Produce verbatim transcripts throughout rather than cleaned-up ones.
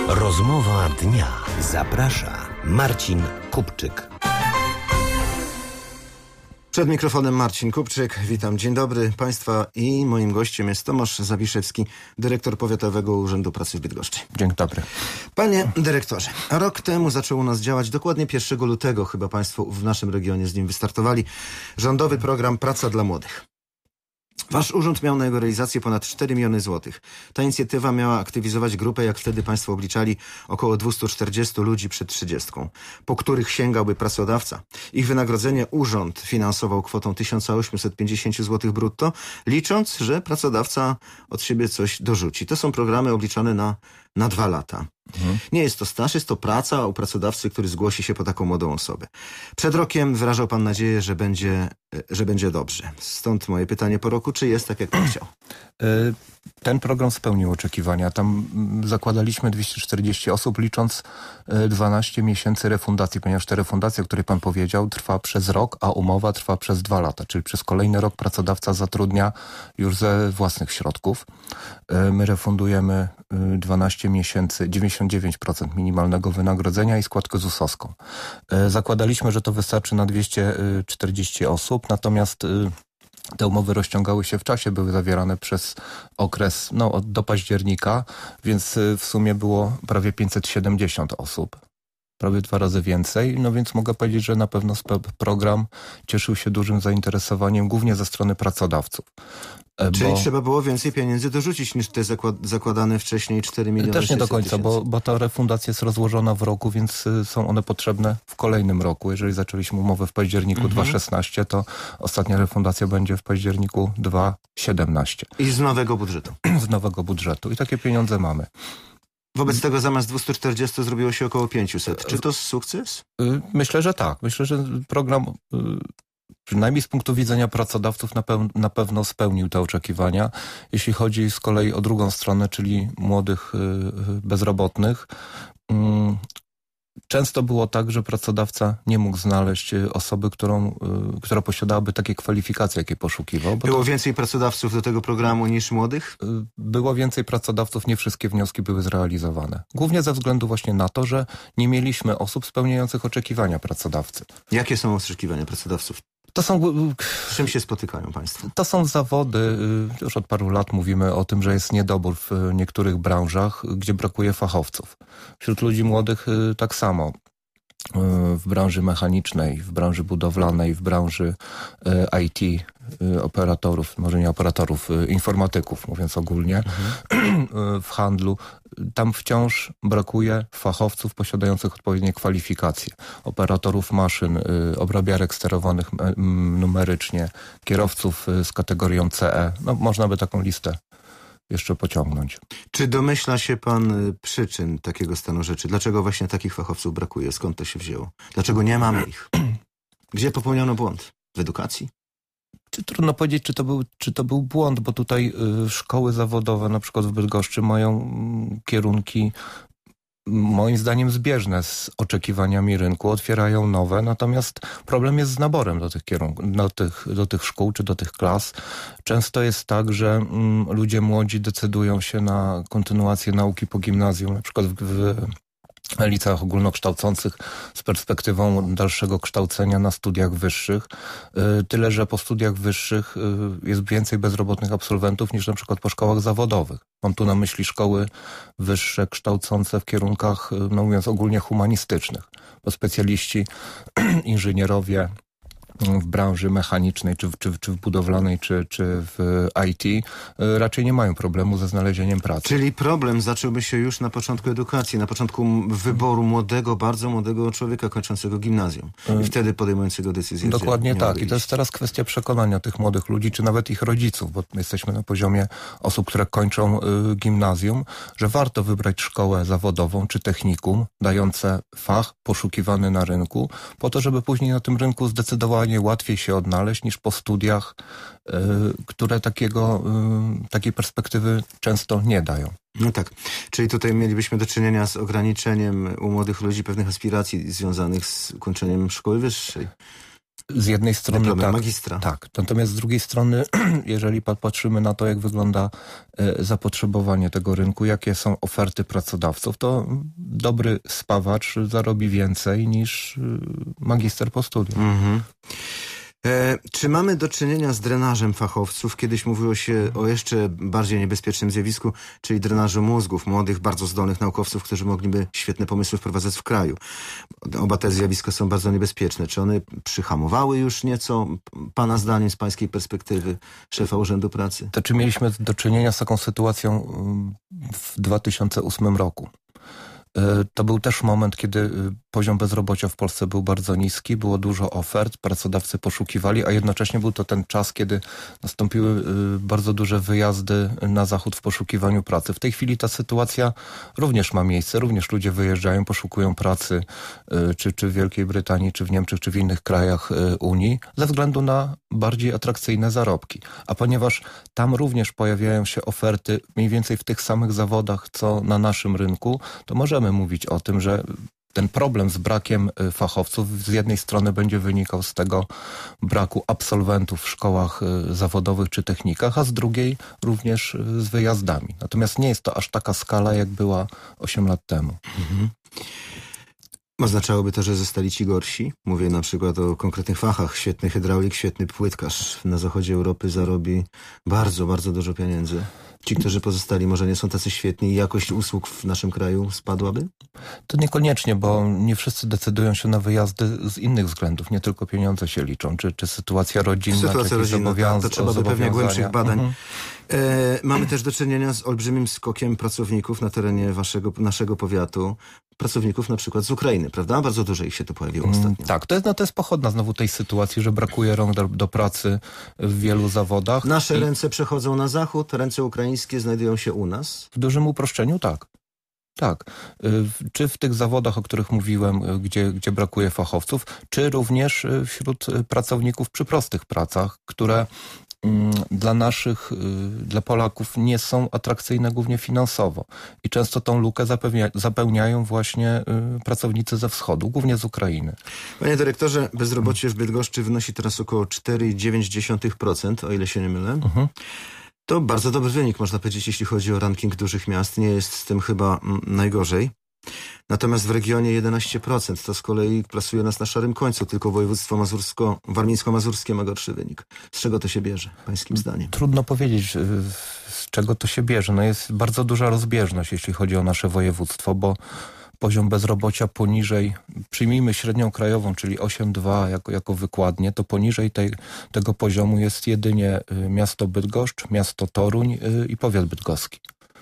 Rozmowa dnia. Zaprasza Marcin Kupczyk. Przed mikrofonem Marcin Kupczyk. Witam. Dzień dobry Państwa i moim gościem jest Tomasz Zawiszewski, dyrektor Powiatowego Urzędu Pracy w Bydgoszczy. Dzień dobry. Panie dyrektorze, rok temu zaczął u nas działać, dokładnie pierwszego lutego, chyba Państwo w naszym regionie z nim wystartowali, rządowy program Praca dla Młodych. Wasz urząd miał na jego realizację ponad cztery miliony złotych. Ta inicjatywa miała aktywizować grupę, jak wtedy Państwo obliczali, około dwieście czterdzieści ludzi przed trzydziestką, po których sięgałby pracodawca. Ich wynagrodzenie urząd finansował kwotą tysiąc osiemset pięćdziesiąt złotych brutto, licząc, że pracodawca od siebie coś dorzuci. To są programy obliczone na, na dwa lata. Mhm. Nie jest to staż, jest to praca u pracodawcy, który zgłosi się po taką młodą osobę. Przed rokiem wyrażał Pan nadzieję, że będzie, że będzie dobrze. Stąd moje pytanie po roku, czy jest tak, jak Pan chciał? Ten program spełnił oczekiwania. Tam zakładaliśmy dwieście czterdzieści osób, licząc dwanaście miesięcy refundacji, ponieważ ta refundacja, o której Pan powiedział, trwa przez rok, a umowa trwa przez dwa lata, czyli przez kolejny rok pracodawca zatrudnia już ze własnych środków. My refundujemy dwanaście miesięcy, dziewięćdziesiąt dziewięć procent minimalnego wynagrodzenia i składkę zusowską. Zakładaliśmy, że to wystarczy na dwieście czterdzieści osób, natomiast te umowy rozciągały się w czasie, były zawierane przez okres no, od, do października, więc w sumie było prawie pięćset siedemdziesiąt osób. Prawie dwa razy więcej, no więc mogę powiedzieć, że na pewno program cieszył się dużym zainteresowaniem, głównie ze strony pracodawców. Czyli bo... trzeba było więcej pieniędzy dorzucić niż te zakład- zakładane wcześniej cztery miliony Też nie do końca, bo, bo ta refundacja jest rozłożona w roku, więc są one potrzebne w kolejnym roku. Jeżeli zaczęliśmy umowę w październiku mhm. dwa tysiące szesnastego, to ostatnia refundacja będzie w październiku dwa tysiące siedemnastego. I z nowego budżetu. Z nowego budżetu. I takie pieniądze mamy. Wobec tego zamiast dwieście czterdzieści zrobiło się około pięćset. Czy to sukces? Myślę, że tak. Myślę, że program, przynajmniej z punktu widzenia pracodawców, na, pew- na pewno spełnił te oczekiwania. Jeśli chodzi z kolei o drugą stronę, czyli młodych bezrobotnych, często było tak, że pracodawca nie mógł znaleźć osoby, którą, która posiadałaby takie kwalifikacje, jakie poszukiwał. Bo było to, więcej pracodawców do tego programu niż młodych? Było więcej pracodawców, nie wszystkie wnioski były zrealizowane. Głównie ze względu właśnie na to, że nie mieliśmy osób spełniających oczekiwania pracodawcy. Jakie są oczekiwania pracodawców? To są, z czym się spotykają Państwo? To są zawody, już od paru lat mówimy o tym, że jest niedobór w niektórych branżach, gdzie brakuje fachowców. Wśród ludzi młodych tak samo. W branży mechanicznej, w branży budowlanej, w branży I T, operatorów, może nie operatorów, informatyków, mówiąc ogólnie, mhm. w handlu. Tam wciąż brakuje fachowców posiadających odpowiednie kwalifikacje. Operatorów maszyn, obrabiarek sterowanych numerycznie, kierowców z kategorią C E. No, można by taką listę jeszcze pociągnąć. Czy domyśla się Pan przyczyn takiego stanu rzeczy? Dlaczego właśnie takich fachowców brakuje? Skąd to się wzięło? Dlaczego nie mamy ich? Gdzie popełniono błąd? W edukacji? Czy trudno powiedzieć, czy to był, czy to był błąd, bo tutaj y, szkoły zawodowe, na przykład w Bydgoszczy, mają y, kierunki moim zdaniem zbieżne z oczekiwaniami rynku, otwierają nowe, natomiast problem jest z naborem do tych kierunków, do tych, do tych szkół czy do tych klas. Często jest tak, że mm, ludzie młodzi decydują się na kontynuację nauki po gimnazjum, na przykład w, w liceach ogólnokształcących z perspektywą dalszego kształcenia na studiach wyższych. Tyle, że po studiach wyższych jest więcej bezrobotnych absolwentów niż na przykład po szkołach zawodowych. Mam tu na myśli szkoły wyższe kształcące w kierunkach, no mówiąc ogólnie, humanistycznych, bo specjaliści, inżynierowie w branży mechanicznej, czy w, czy, czy w budowlanej, czy, czy w I T raczej nie mają problemu ze znalezieniem pracy. Czyli problem zacząłby się już na początku edukacji, na początku wyboru młodego, bardzo młodego człowieka kończącego gimnazjum i wtedy podejmującego decyzję. Dokładnie tak. I to jest teraz kwestia przekonania tych młodych ludzi, czy nawet ich rodziców, bo jesteśmy na poziomie osób, które kończą y, gimnazjum, że warto wybrać szkołę zawodową czy technikum, dające fach poszukiwany na rynku, po to, żeby później na tym rynku zdecydowanie łatwiej się odnaleźć niż po studiach, y, które takiego, y, takiej perspektywy często nie dają. No tak, czyli tutaj mielibyśmy do czynienia z ograniczeniem u młodych ludzi pewnych aspiracji związanych z ukończeniem szkoły wyższej. Z jednej strony dyplomem tak, magistra. Tak, natomiast z drugiej strony, jeżeli patrzymy na to, jak wygląda zapotrzebowanie tego rynku, jakie są oferty pracodawców, to dobry spawacz zarobi więcej niż magister po studiach. Mhm. E, czy mamy do czynienia z drenażem fachowców? Kiedyś mówiło się o jeszcze bardziej niebezpiecznym zjawisku, czyli drenażu mózgów młodych, bardzo zdolnych naukowców, którzy mogliby świetne pomysły wprowadzać w kraju. Oba te zjawiska są bardzo niebezpieczne. Czy one przyhamowały już nieco, pana zdaniem, z pańskiej perspektywy, szefa Urzędu Pracy? To czy mieliśmy do czynienia z taką sytuacją w dwa tysiące ósmym roku? To był też moment, kiedy poziom bezrobocia w Polsce był bardzo niski, było dużo ofert, pracodawcy poszukiwali, a jednocześnie był to ten czas, kiedy nastąpiły bardzo duże wyjazdy na zachód w poszukiwaniu pracy. W tej chwili ta sytuacja również ma miejsce, również ludzie wyjeżdżają, poszukują pracy czy, czy w Wielkiej Brytanii, czy w Niemczech, czy w innych krajach Unii, ze względu na bardziej atrakcyjne zarobki. A ponieważ tam również pojawiają się oferty mniej więcej w tych samych zawodach, co na naszym rynku, to możemy mówić o tym, że ten problem z brakiem fachowców z jednej strony będzie wynikał z tego braku absolwentów w szkołach zawodowych czy technikach, a z drugiej również z wyjazdami. Natomiast nie jest to aż taka skala, jak była osiem lat temu. Mhm. Oznaczałoby to, że zostali ci gorsi? Mówię na przykład o konkretnych fachach. Świetny hydraulik, świetny płytkarz na zachodzie Europy zarobi bardzo, bardzo dużo pieniędzy. Ci, którzy pozostali, może nie są tacy świetni i jakość usług w naszym kraju spadłaby? To niekoniecznie, bo nie wszyscy decydują się na wyjazdy z innych względów. Nie tylko pieniądze się liczą, czy, czy sytuacja rodzinna, sytuacja czy rodzinna, tak, to trzeba by pewnie głębszych badań. Mhm. E, mamy też do czynienia z olbrzymim skokiem pracowników na terenie waszego, naszego powiatu. Pracowników na przykład z Ukrainy, prawda? Bardzo dużo ich się tu pojawiło ostatnio. Mm, tak, to jest, no, to jest pochodna znowu tej sytuacji, że brakuje rąk do, do pracy w wielu zawodach. Nasze i... ręce przechodzą na zachód, ręce ukraińskie znajdują się u nas? W dużym uproszczeniu tak. Tak. Czy w tych zawodach, o których mówiłem, gdzie, gdzie brakuje fachowców, czy również wśród pracowników przy prostych pracach, które dla naszych, dla Polaków nie są atrakcyjne głównie finansowo. I często tą lukę zapewnia, zapełniają właśnie pracownicy ze wschodu, głównie z Ukrainy. Panie dyrektorze, bezrobocie w Bydgoszczy wynosi teraz około cztery przecinek dziewięć procent, o ile się nie mylę. Mhm. To bardzo dobry wynik, można powiedzieć, jeśli chodzi o ranking dużych miast. Nie jest z tym chyba mm, najgorzej. Natomiast w regionie jedenaście procent, to z kolei plasuje nas na szarym końcu. Tylko województwo mazursko, warmińsko-mazurskie ma gorszy wynik. Z czego to się bierze, pańskim zdaniem? Trudno powiedzieć, z czego to się bierze. No jest bardzo duża rozbieżność, jeśli chodzi o nasze województwo, bo poziom bezrobocia poniżej, przyjmijmy średnią krajową, czyli osiem przecinek dwa jako, jako wykładnię, to poniżej tej, tego poziomu jest jedynie miasto Bydgoszcz, miasto Toruń i powiat bydgoski.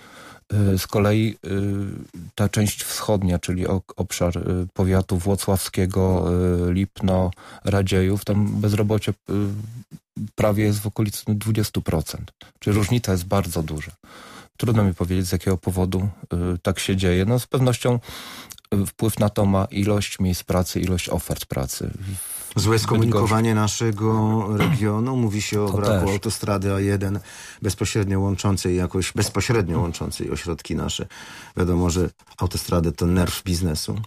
Z kolei ta część wschodnia, czyli obszar powiatu włocławskiego, Lipno, Radziejów, tam bezrobocie prawie jest w okolicy dwadzieścia procent. Czyli różnica jest bardzo duża. Trudno mi powiedzieć, z jakiego powodu tak się dzieje. No z pewnością wpływ na to ma ilość miejsc pracy, ilość ofert pracy. Złe skomunikowanie naszego regionu. Mówi się o to braku też autostrady A jeden bezpośrednio łączącej jakoś, bezpośrednio łączącej ośrodki nasze. Wiadomo, że autostrady to nerw biznesu.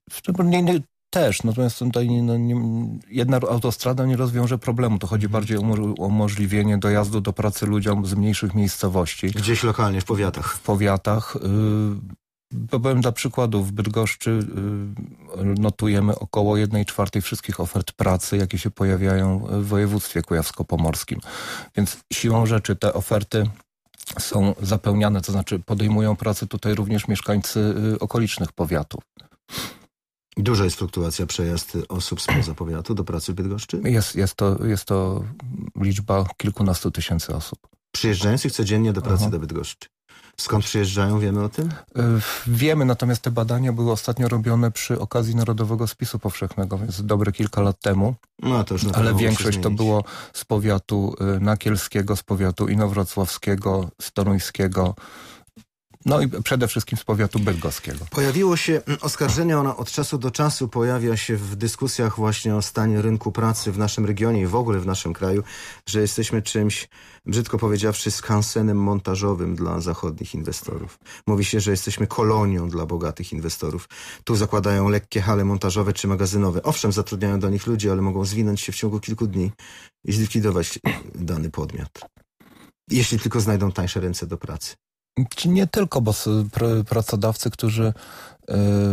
Też, natomiast tutaj no, nie, jedna autostrada nie rozwiąże problemu. To chodzi bardziej o, mo- o umożliwienie dojazdu do pracy ludziom z mniejszych miejscowości. Gdzieś lokalnie, w powiatach. W powiatach. Yy, powiem dla przykładu, w Bydgoszczy yy, notujemy około jednej czwartej wszystkich ofert pracy, jakie się pojawiają w województwie kujawsko-pomorskim. Więc siłą rzeczy te oferty są zapełniane, to znaczy podejmują pracę tutaj również mieszkańcy yy, okolicznych powiatów. Duża jest fluktuacja przejazd osób spoza powiatu do pracy w Bydgoszczy? Jest, jest, to, jest to liczba kilkunastu tysięcy osób. Przyjeżdżających codziennie do pracy Aha. do Bydgoszczy. Skąd przyjeżdżają, wiemy o tym? Wiemy, natomiast te badania były ostatnio robione przy okazji Narodowego Spisu Powszechnego, więc dobre kilka lat temu. No, to już ale większość to było z powiatu nakielskiego, z powiatu inowrocławskiego, z toruńskiego. No i przede wszystkim z powiatu bydgoskiego. Pojawiło się oskarżenie, ono od czasu do czasu pojawia się w dyskusjach właśnie o stanie rynku pracy w naszym regionie i w ogóle w naszym kraju, że jesteśmy czymś, brzydko powiedziawszy, skansenem montażowym dla zachodnich inwestorów. Mówi się, że jesteśmy kolonią dla bogatych inwestorów. Tu zakładają lekkie hale montażowe czy magazynowe. Owszem, zatrudniają do nich ludzi, ale mogą zwinąć się w ciągu kilku dni i zlikwidować dany podmiot. Jeśli tylko znajdą tańsze ręce do pracy. Czy nie tylko, bo pr- pracodawcy, którzy y,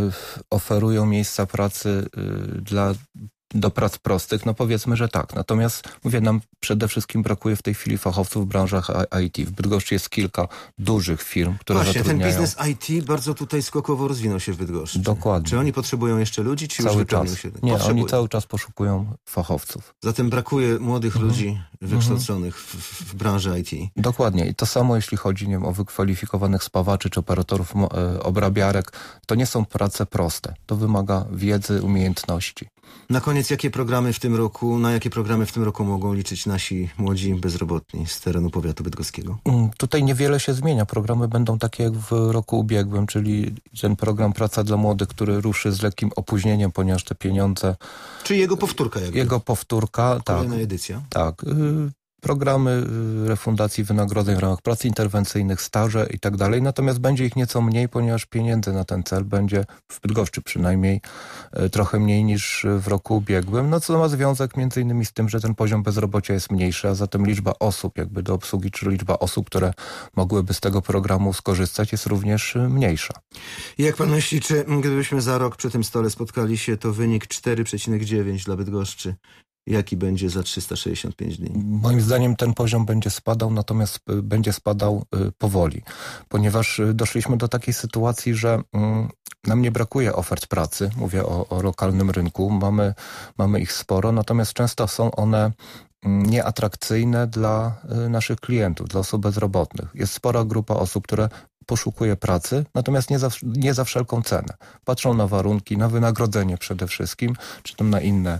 oferują miejsca pracy y, dla, do prac prostych, no powiedzmy, że tak. Natomiast mówię, nam przede wszystkim brakuje w tej chwili fachowców w branżach I T. W Bydgoszczy jest kilka dużych firm, które Właśnie, zatrudniają. ten biznes I T bardzo tutaj skokowo rozwinął się w Bydgoszczy. Dokładnie. Czy oni potrzebują jeszcze ludzi, czy Cały już wypełnił czas. się? Nie, Potrzebują. oni cały czas poszukują fachowców. Zatem brakuje młodych Mhm. ludzi wykształconych w, w branży I T. Dokładnie. I to samo jeśli chodzi, nie wiem, o wykwalifikowanych spawaczy czy operatorów mo- e, obrabiarek. To nie są prace proste. To wymaga wiedzy, umiejętności. Na koniec, jakie programy w tym roku, na jakie programy w tym roku mogą liczyć nasi młodzi bezrobotni z terenu powiatu bydgoskiego? Mm, Tutaj niewiele się zmienia. Programy będą takie jak w roku ubiegłym, czyli ten program Praca dla Młodych, który ruszy z lekkim opóźnieniem, ponieważ te pieniądze, Czy jego powtórka jakby? jego powtórka, tak, Kolejna edycja? tak. y, Programy y, refundacji wynagrodzeń w ramach prac interwencyjnych, staże i tak dalej. Natomiast będzie ich nieco mniej, ponieważ pieniędzy na ten cel będzie w Bydgoszczy przynajmniej y, trochę mniej niż w roku ubiegłym. No co ma związek między innymi z tym, że ten poziom bezrobocia jest mniejszy, a zatem liczba osób jakby do obsługi, czy liczba osób, które mogłyby z tego programu skorzystać, jest również y, mniejsza. I jak pan myśli, czy gdybyśmy za rok przy tym stole spotkali się, to wynik cztery przecinek dziewięć dla Bydgoszczy, jaki będzie za trzysta sześćdziesiąt pięć dni? Moim zdaniem ten poziom będzie spadał, natomiast y, będzie spadał y, powoli, ponieważ y, doszliśmy do takiej sytuacji, że y, nam nie brakuje ofert pracy, mówię o, o lokalnym rynku, mamy, mamy ich sporo, natomiast często są one y, nieatrakcyjne dla y, naszych klientów, dla osób bezrobotnych. Jest spora grupa osób, które poszukuje pracy, natomiast nie za, nie za wszelką cenę. Patrzą na warunki, na wynagrodzenie przede wszystkim, czy tam na inne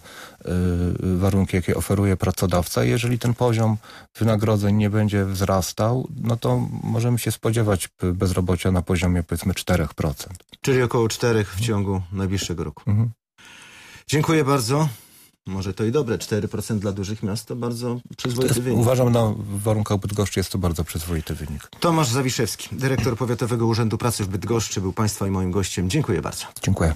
y, warunki, jakie oferuje pracodawca. I jeżeli ten poziom wynagrodzeń nie będzie wzrastał, no to możemy się spodziewać bezrobocia na poziomie powiedzmy cztery procent. Czyli około czterech w ciągu najbliższego roku. Mhm. Dziękuję bardzo. Może to i dobre, cztery procent dla dużych miast to bardzo To przyzwoity jest, wynik. uważam, na w warunkach Bydgoszczy jest to bardzo przyzwoity wynik. Tomasz Zawiszewski, dyrektor Powiatowego Urzędu Pracy w Bydgoszczy, był państwa i moim gościem. Dziękuję bardzo. Dziękuję.